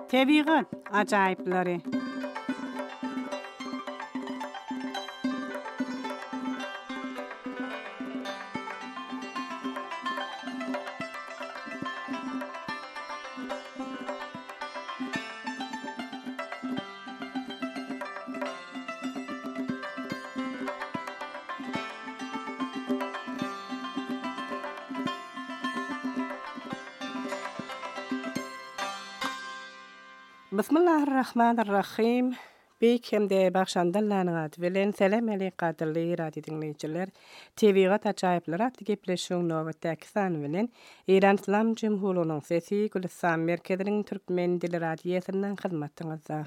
Təbiqat acayipləri. Bismillahirrahmanirrahim. Beýkemde başlandylaryňyz bilen selam aleykum radio dinleýijiler. Tebigat ajaýyplar atly gepleşiň nowatdaky sany bilen Iran İslam Jumhuriyetining sesi Gülistan merkeziniň türkmen dili radiosynyň hyzmatyňyzda.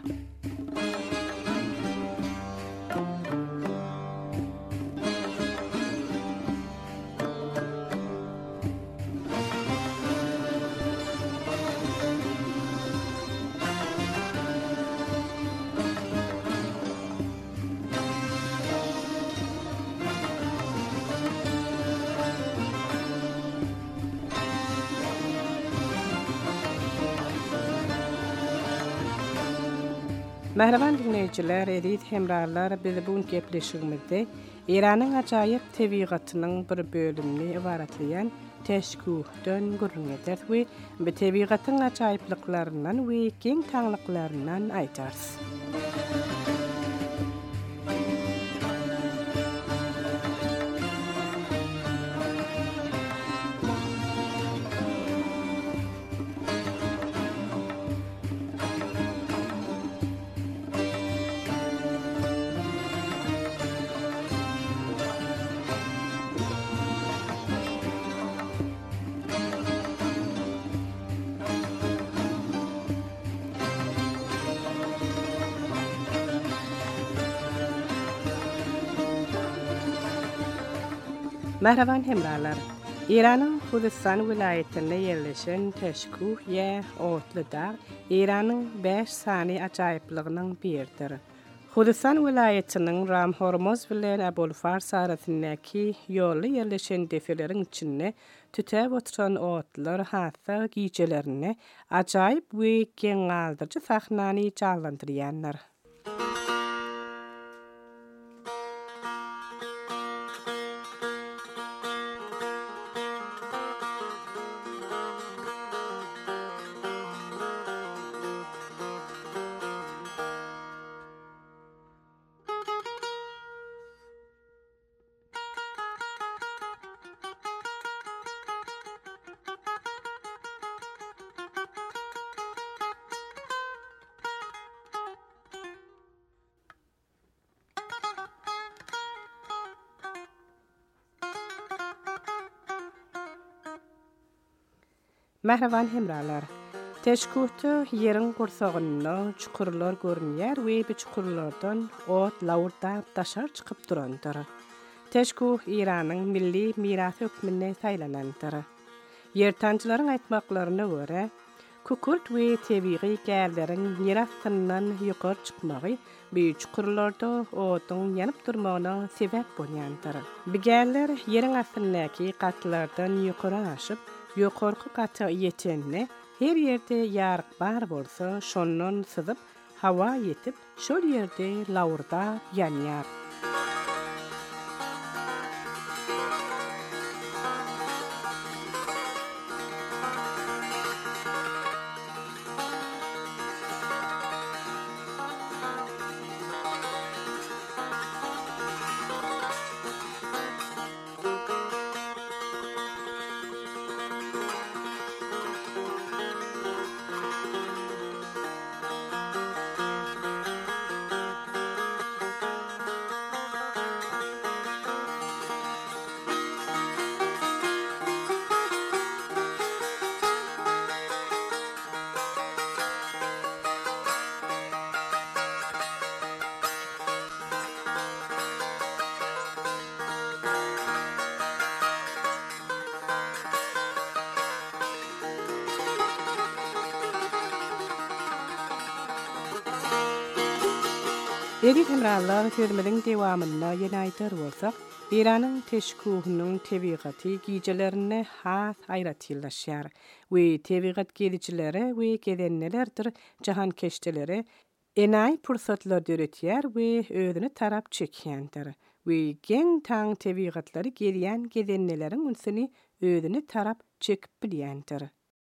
Merhaban dinleyijiler, edit hemrarlar, biz bu gepleşigimizde Iranyň ajaýyp tebigatynyň bir bölümini ibaratlayan teşkuhdan gurrun eder we bu tebigatyň ajaýypliklaryndan we keng taňlyklaryndan aýtarys. Merhaban hemrarlar. İran'ın Kurdistan vilayetinde yerleşen Teşkuh ya Otlu Dağ, İran'ın 5 sani ajaýyplygynyň biridir. Kurdistan vilayetiniň Ram Hormuz bilen Abulfars arasyndaky ýolly yerleşen defeleriň içinde tütäp oturan otlar hatda giýjelerini ajaýyp we keng galdyrjy sahnany çallandyrýanlar. Merhaban hemrarlar. Teşkuhda ýeriň gursagynda çukurlar görünýär we bu çukurlardan ot lawurda taşar çykyp durandyr. Teşkuh Iranyň milli mirasy hökmünde saýlanandyr. Ýertançylaryň aýtmaklaryna görä, kukurt we tebigy gälleriň mirasyndan ýokary çykmagy bu çukurlarda otyň ýanyp durmagyna sebäp bolýandyr. Bu gäller ýeriň aslyndaky gatlardan ýokary aşyp ýokarky gaty ýetende her ýerde ýaryk bar bolsa, şondan syzyp hawa ýetip, şol ýerde lawurda ýanýar. Edit hemrarlar sözümizin dewamynda ýene aýtar bolsak, İranın teşkuhunun tebiqati gijelerine has ayratillaşýar we tebiqat gelişilere we gedennelerdir jahan keştelere enay pursatlar döretýär we özüni tarap çekýändir. We gen taň tebiqatlary gelýän gedenneleriň ünsini özüni tarap çekip bilýändir.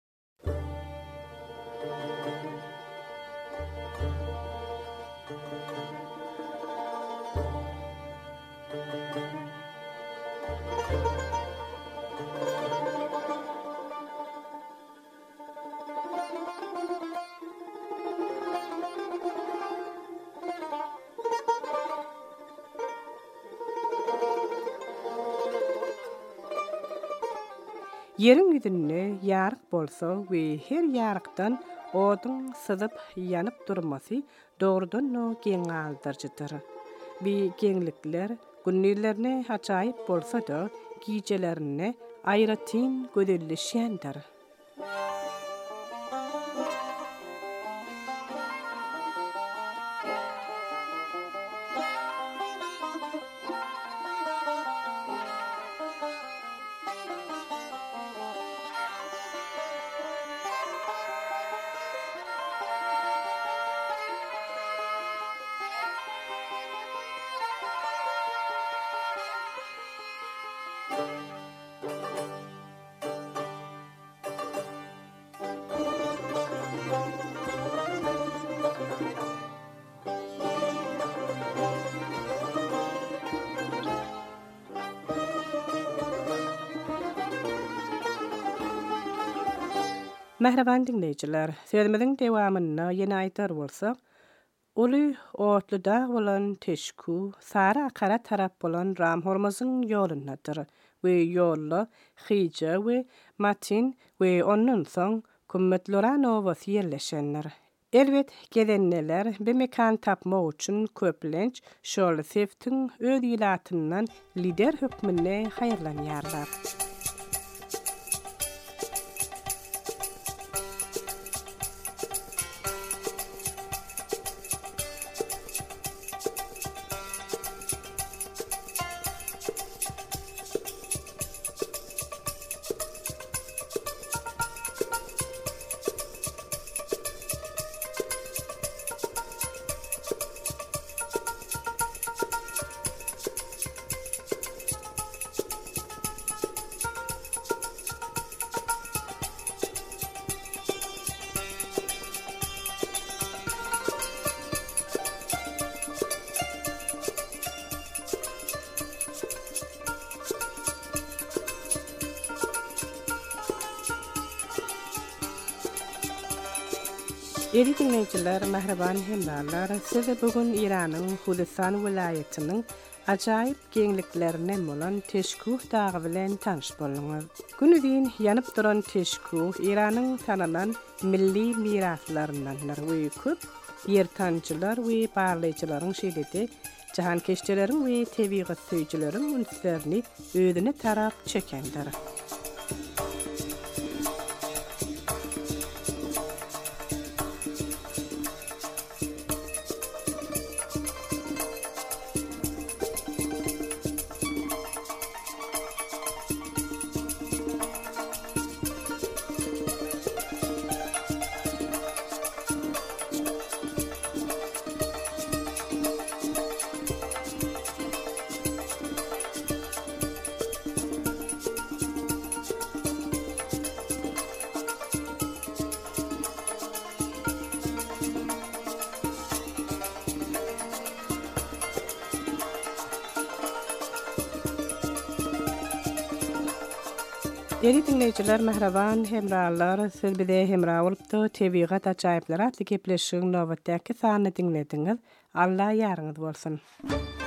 Yerin yüzünde yarık bolsa we her yarıkdan odun syzyp ýanyp durmasy doğrudan no geň aldyrjydyr. Bir geňlikler günlerine haçayıp bolsa da gijelerine aýratyn gödelleşýändir. Mehreban dinleyijiler, sözümiziň dewamyna ýene aýtar bolsak, uly otluda bolan teşku, sara kara tarap bolan Ram Hormuz'yň ýolundadyr we ýolda Hyja we Matin we ondan soň Kummetloranowasy ýerleşenler. Elbet gedenneler bir mekan tapmak üçin köplenç şol seftiň öz ýylatyndan lider hökmüne haýyrlanýarlar. Eri dinleyijiler, mehreban hemdarlar, size bugün İran'ın Hudistan vilayetynyň ajaýyp geňliklerine bolan Teşkuh dagy bilen tanış bolýar. Günüdiň ýanyp duran Teşkuh İran'yň tananan milli miraslarydandyr we köp ýertançylar we barlyjylaryň şeýledi jahan keşteleriň we tebigat söýjüleriň ünslerini özüne tarap çekendir. Eri dinleyijiler, mehreban hemralar, siz bide hemra bolupdy tebigat ajaýyplara atly gepleşigiň nowatdaky sany dinlediňiz. Allah ýarňyz bolsun.